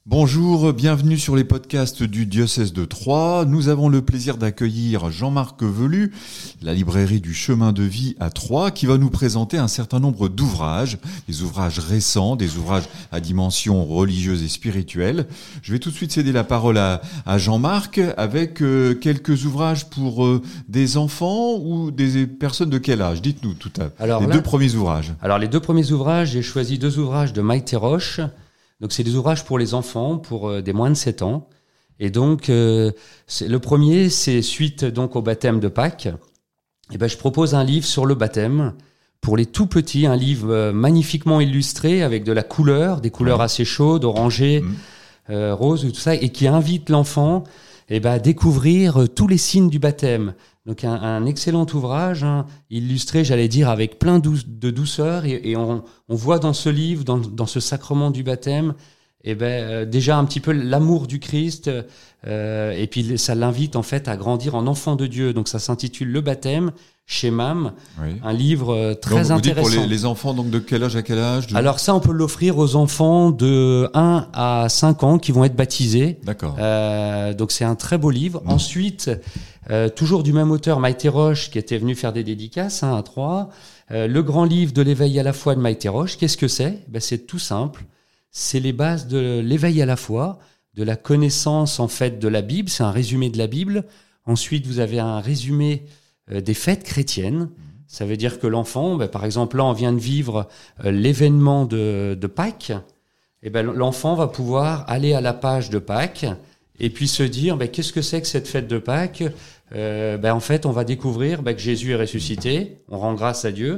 Bonjour, bienvenue sur les podcasts du diocèse de Troyes. Nous avons le plaisir d'accueillir Jean-Marc Velu, la librairie du Chemin de Vie à Troyes, qui va nous présenter un certain nombre d'ouvrages, des ouvrages récents, des ouvrages à dimension religieuse et spirituelle. Je vais tout de suite céder la parole à Jean-Marc avec quelques ouvrages pour des enfants ou des personnes de quel âge? Dites-nous tout à l'heure. Deux premiers ouvrages. Alors les deux premiers ouvrages, j'ai choisi deux ouvrages de Maïté Roche. Donc c'est des ouvrages pour les enfants, pour des moins de 7 ans. Et donc le premier, c'est suite donc au baptême de Pâques. Et ben je propose un livre sur le baptême pour les tout petits, un livre magnifiquement illustré avec de la couleur, des couleurs assez chaudes, orangées, roses, tout ça, et qui invite l'enfant à découvrir tous les signes du baptême. Donc un excellent ouvrage, illustré, j'allais dire, avec plein de douceur, et on voit dans ce livre, dans ce sacrement du baptême, déjà un petit peu l'amour du Christ, et puis ça l'invite en fait à grandir en enfant de Dieu. Donc ça s'intitule Le baptême chez MAM, un livre très intéressant. Vous dites pour les enfants, donc de quel âge à quel âge Alors ça, on peut l'offrir aux enfants de 1 à 5 ans qui vont être baptisés. D'accord. Donc c'est un très beau livre. Ensuite, toujours du même auteur, Maïté Roche, qui était venu faire des dédicaces à Troyes. Le grand livre de l'éveil à la foi de Maïté Roche. Qu'est-ce que c'est ? C'est tout simple. C'est les bases de l'éveil à la foi, de la connaissance en fait de la Bible. C'est un résumé de la Bible. Ensuite, vous avez un résumé des fêtes chrétiennes. Ça veut dire que l'enfant, par exemple, là, on vient de vivre l'événement de Pâques. L'enfant va pouvoir aller à la page de Pâques et puis se dire, qu'est-ce que c'est que cette fête de Pâques ? En fait, on va découvrir que Jésus est ressuscité. On rend grâce à Dieu.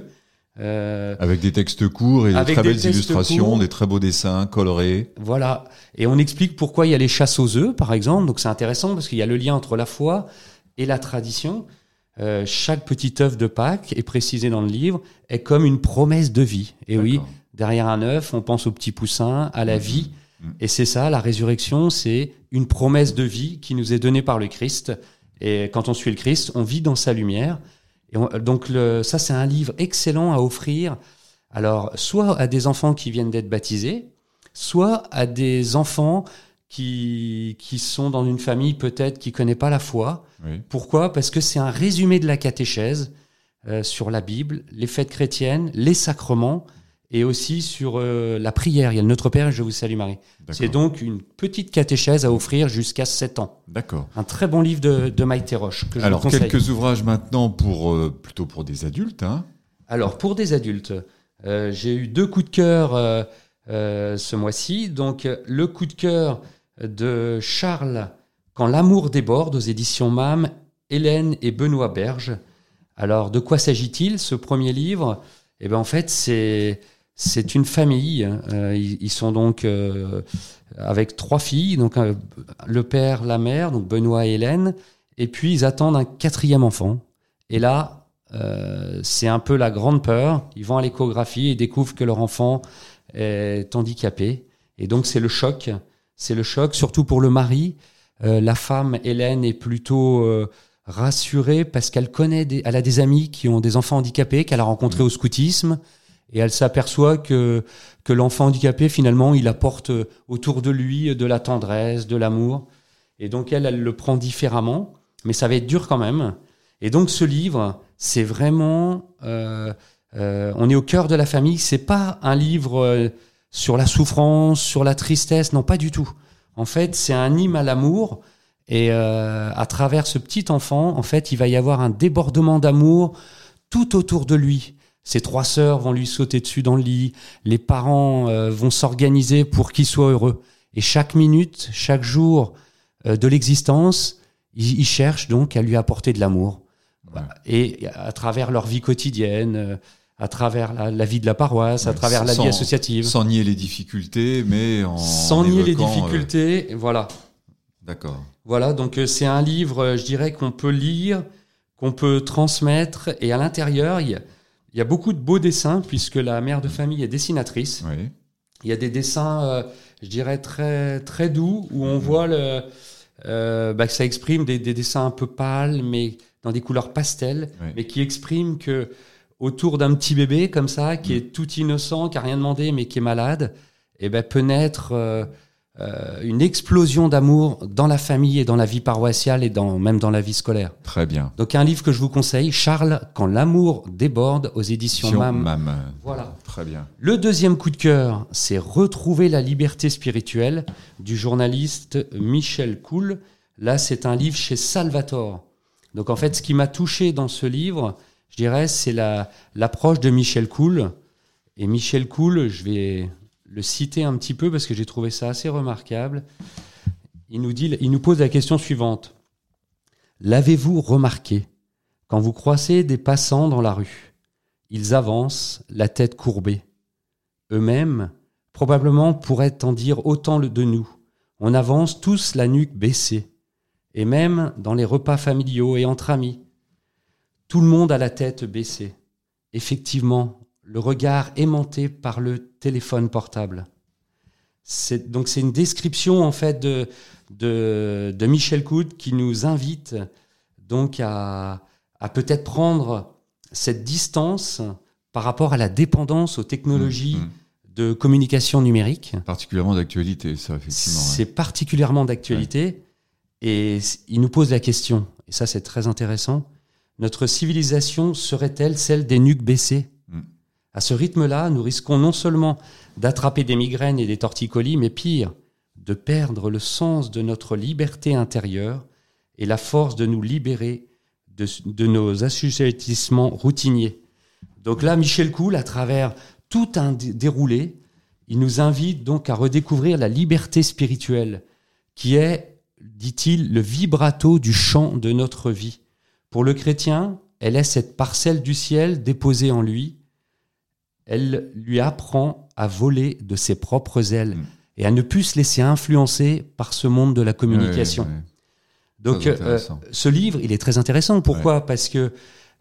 Avec des textes courts et de très belles illustrations, des très beaux dessins colorés. Voilà. Et on explique pourquoi il y a les chasses aux œufs, par exemple. Donc c'est intéressant parce qu'il y a le lien entre la foi et la tradition. Chaque petit œuf de Pâques, est précisé dans le livre, est comme une promesse de vie. Et D'accord. Oui, derrière un œuf, on pense au petit poussin, à la vie. Et c'est ça, la résurrection, c'est une promesse de vie qui nous est donnée par le Christ. Et quand on suit le Christ, on vit dans sa lumière. Et ça, c'est un livre excellent à offrir. Alors, soit à des enfants qui viennent d'être baptisés, soit à des enfants qui sont dans une famille peut-être qui connaît pas la foi. Oui. Pourquoi ? Parce que c'est un résumé de la catéchèse sur la Bible, les fêtes chrétiennes, les sacrements et aussi sur la prière. Il y a le Notre Père et Je vous salue Marie. D'accord. C'est donc une petite catéchèse à offrir jusqu'à 7 ans. D'accord. Un très bon livre de Maïté Roche que je vous conseille. Alors, quelques ouvrages maintenant plutôt pour des adultes. Alors, pour des adultes, j'ai eu 2 coups de cœur ce mois-ci. Donc, le coup de cœur de Charles, Quand l'amour déborde, aux éditions MAM, Hélène et Benoît Berge. Alors, de quoi s'agit-il, ce premier livre ? En fait, c'est une famille. Ils sont donc avec 3 filles, donc le père, la mère, donc Benoît et Hélène, et puis ils attendent un 4e enfant. Et là, c'est un peu la grande peur. Ils vont à l'échographie et découvrent que leur enfant est handicapé. Et donc, c'est le choc. C'est le choc, surtout pour le mari. La femme, Hélène, est plutôt rassurée parce qu'elle elle a des amis qui ont des enfants handicapés qu'elle a rencontrés au scoutisme. Et elle s'aperçoit que l'enfant handicapé, finalement, il apporte autour de lui de la tendresse, de l'amour. Et donc, elle le prend différemment. Mais ça va être dur quand même. Et donc, ce livre, c'est vraiment... on est au cœur de la famille. C'est pas un livre... sur la souffrance, sur la tristesse, non, pas du tout. En fait, c'est un hymne à l'amour, et à travers ce petit enfant, en fait, il va y avoir un débordement d'amour tout autour de lui. Ses 3 sœurs vont lui sauter dessus dans le lit, les parents vont s'organiser pour qu'il soit heureux. Et chaque minute, chaque jour de l'existence, ils cherchent donc à lui apporter de l'amour. Ouais. Et à travers leur vie quotidienne... à travers la vie de la paroisse, à travers la vie associative. Sans nier les difficultés, mais sans nier les difficultés, voilà. D'accord. Voilà, donc c'est un livre, je dirais, qu'on peut lire, qu'on peut transmettre, et à l'intérieur, il y a beaucoup de beaux dessins, puisque la mère de famille est dessinatrice. Oui. Il y a des dessins, je dirais, très, très doux, où on voit que ça exprime des dessins un peu pâles, mais dans des couleurs pastel, mais qui expriment que autour d'un petit bébé comme ça, qui est tout innocent, qui a rien demandé, mais qui est malade, peut naître une explosion d'amour dans la famille et dans la vie paroissiale et même dans la vie scolaire. Très bien. Donc un livre que je vous conseille, Charles, Quand l'amour déborde, aux éditions MAM. Voilà. Très bien. Le deuxième coup de cœur, c'est Retrouver la liberté spirituelle du journaliste Michel Coul. Là, c'est un livre chez Salvatore. Donc en fait, ce qui m'a touché dans ce livre, je dirais, c'est l'approche de Michel Coul. Et Michel Coul, je vais le citer un petit peu parce que j'ai trouvé ça assez remarquable. Il nous pose la question suivante. L'avez-vous remarqué quand vous croisez des passants dans la rue? Ils avancent, la tête courbée. Eux-mêmes, probablement, pourraient en dire autant de nous. On avance tous la nuque baissée. Et même dans les repas familiaux et entre amis. Tout le monde a la tête baissée. Effectivement, le regard aimanté par le téléphone portable. Donc c'est une description en fait de Michel Coul qui nous invite donc à peut-être prendre cette distance par rapport à la dépendance aux technologies de communication numérique. Particulièrement d'actualité, ça, effectivement. C'est particulièrement d'actualité. Et il nous pose la question, et ça c'est très intéressant, notre civilisation serait-elle celle des nuques baissées ? À ce rythme-là, nous risquons non seulement d'attraper des migraines et des torticolis, mais pire, de perdre le sens de notre liberté intérieure et la force de nous libérer de nos assujettissements routiniers. Donc là, Michel Coul, à travers tout un déroulé, il nous invite donc à redécouvrir la liberté spirituelle, qui est, dit-il, le vibrato du chant de notre vie. Pour le chrétien, elle est cette parcelle du ciel déposée en lui. Elle lui apprend à voler de ses propres ailes et à ne plus se laisser influencer par ce monde de la communication. Donc, ce livre, il est très intéressant. Pourquoi ? Parce que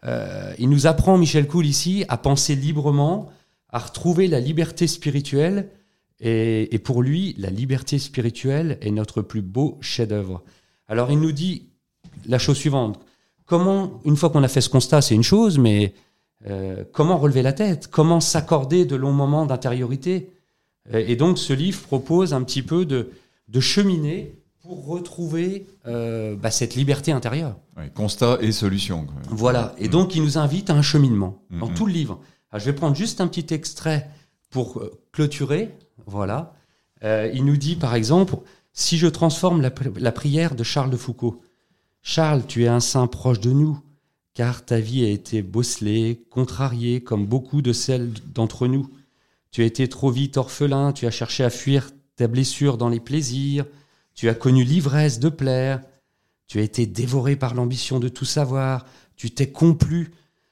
il nous apprend, Michel Coul, ici, à penser librement, à retrouver la liberté spirituelle. Et pour lui, la liberté spirituelle est notre plus beau chef-d'œuvre. Alors, il nous dit la chose suivante. Comment, une fois qu'on a fait ce constat, c'est une chose, mais comment relever la tête ? Comment s'accorder de longs moments d'intériorité ? Et donc, ce livre propose un petit peu de cheminer pour retrouver cette liberté intérieure. Constat et solution. Voilà. Et donc, il nous invite à un cheminement dans tout le livre. Alors, je vais prendre juste un petit extrait pour clôturer. Voilà. Il nous dit, par exemple, si je transforme la prière de Charles de Foucauld. Charles, tu es un saint proche de nous, car ta vie a été bosselée, contrariée, comme beaucoup de celles d'entre nous. Tu as été trop vite orphelin, tu as cherché à fuir ta blessure dans les plaisirs, tu as connu l'ivresse de plaire, tu as été dévoré par l'ambition de tout savoir, tu t'es complu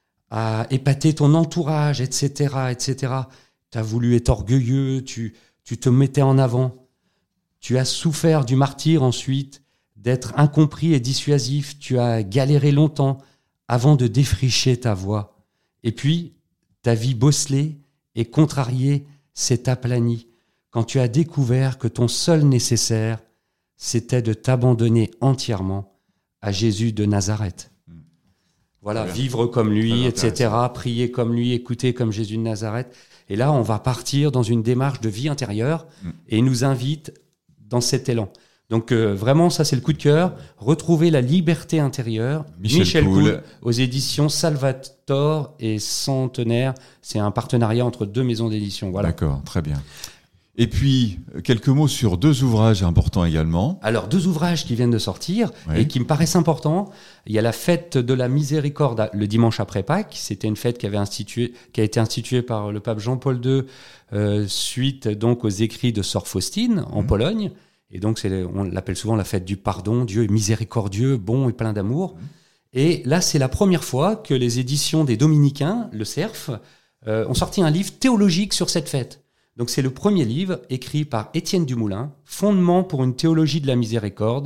à épater ton entourage, etc., etc. Tu as voulu être orgueilleux, tu te mettais en avant. Tu as souffert du martyre ensuite, d'être incompris et dissuasif. Tu as galéré longtemps avant de défricher ta voie. Et puis, ta vie bosselée et contrariée s'est aplanie quand tu as découvert que ton seul nécessaire, c'était de t'abandonner entièrement à Jésus de Nazareth. Voilà, vivre comme lui, etc., prier comme lui, écouter comme Jésus de Nazareth. Et là, on va partir dans une démarche de vie intérieure et il nous invite dans cet élan. Donc vraiment, ça c'est le coup de cœur. Retrouver la liberté intérieure. Michel Coul, aux éditions Salvatore et Centenaire. C'est un partenariat entre deux maisons d'édition. Voilà. D'accord, très bien. Et puis, quelques mots sur deux ouvrages importants également. Alors, deux ouvrages qui viennent de sortir et qui me paraissent importants. Il y a la fête de la miséricorde le dimanche après Pâques. C'était une fête qui a été instituée par le pape Jean-Paul II suite donc aux écrits de Sœur Faustine en Pologne. Et donc, on l'appelle souvent la fête du pardon. Dieu est miséricordieux, bon et plein d'amour. Et là, c'est la première fois que les éditions des Dominicains, le CERF, ont sorti un livre théologique sur cette fête. Donc c'est le premier livre écrit par Étienne Dumoulin, Fondement pour une théologie de la miséricorde,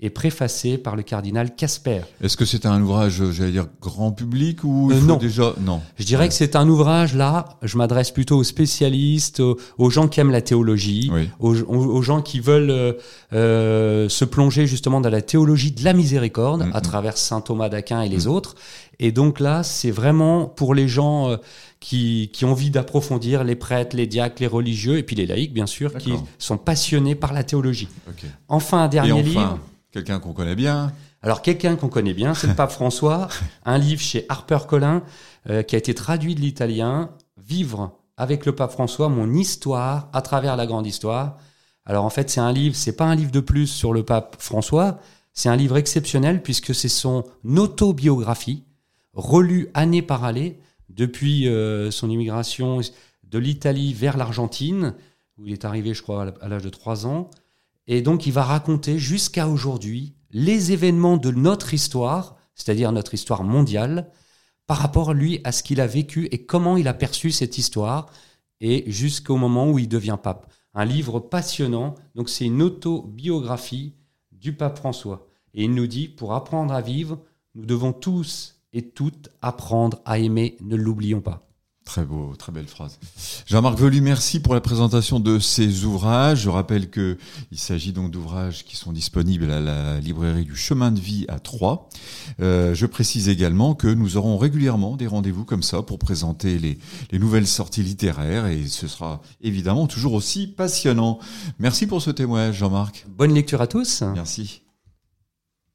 et préfacé par le cardinal Casper. Est-ce que c'est un ouvrage, j'allais dire, grand public ou non. déjà non. Je dirais que c'est un ouvrage, là, je m'adresse plutôt aux spécialistes, aux gens qui aiment la théologie, aux gens qui veulent se plonger justement dans la théologie de la miséricorde à travers saint Thomas d'Aquin et les autres. Et donc là, c'est vraiment pour les gens qui ont envie d'approfondir, les prêtres, les diacres, les religieux, et puis les laïcs, bien sûr, qui sont passionnés par la théologie. Enfin, un dernier livre. Quelqu'un qu'on connaît bien. Alors, quelqu'un qu'on connaît bien, c'est le pape François, un livre chez HarperCollins qui a été traduit de l'italien, Vivre avec le pape François, mon histoire à travers la grande histoire. Alors, en fait, c'est pas un livre de plus sur le pape François, c'est un livre exceptionnel puisque c'est son autobiographie, relue année par année, depuis son immigration de l'Italie vers l'Argentine, où il est arrivé, je crois, à l'âge de 3 ans. Et donc, il va raconter jusqu'à aujourd'hui les événements de notre histoire, c'est-à-dire notre histoire mondiale, par rapport, lui, à ce qu'il a vécu et comment il a perçu cette histoire, et jusqu'au moment où il devient pape. Un livre passionnant, donc c'est une autobiographie du pape François. Et il nous dit, pour apprendre à vivre, nous devons tous et toutes apprendre à aimer, ne l'oublions pas. Très beau, très belle phrase. Jean-Marc Velu, merci pour la présentation de ces ouvrages. Je rappelle que il s'agit donc d'ouvrages qui sont disponibles à la librairie du Chemin de Vie à Troyes. Je précise également que nous aurons régulièrement des rendez-vous comme ça pour présenter les nouvelles sorties littéraires et ce sera évidemment toujours aussi passionnant. Merci pour ce témoignage, Jean-Marc. Bonne lecture à tous. Merci.